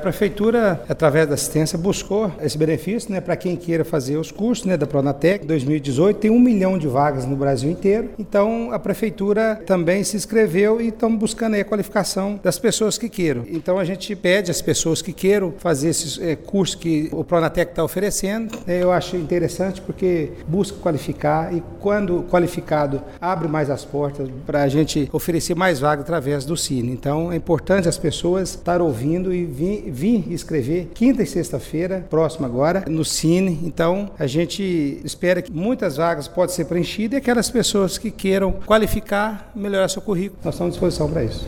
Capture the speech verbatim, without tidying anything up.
Prefeitura, através da assistência, buscou esse benefício, né, para quem queira fazer os cursos, né, da Pronatec. dois mil e dezoito tem um milhão de vagas no Brasil inteiro. Então, a Prefeitura também se inscreveu e estamos buscando aí a qualificação das pessoas que queiram. Então, a gente pede às pessoas que queiram fazer esses é, cursos que o Pronatec está oferecendo. É, eu acho interessante porque busca qualificar e, quando qualificado, abre mais as portas para a gente oferecer mais vagas através do Cine. Então, é importante as pessoas estar ouvindo e vir, vir escrever quinta e sexta-feira, próximo agora, no Cine. Então, a gente espera que muitas vagas possam ser preenchidas e aquelas pessoas que queiram qualificar, melhorar seu currículo. Nós estamos à disposição para isso.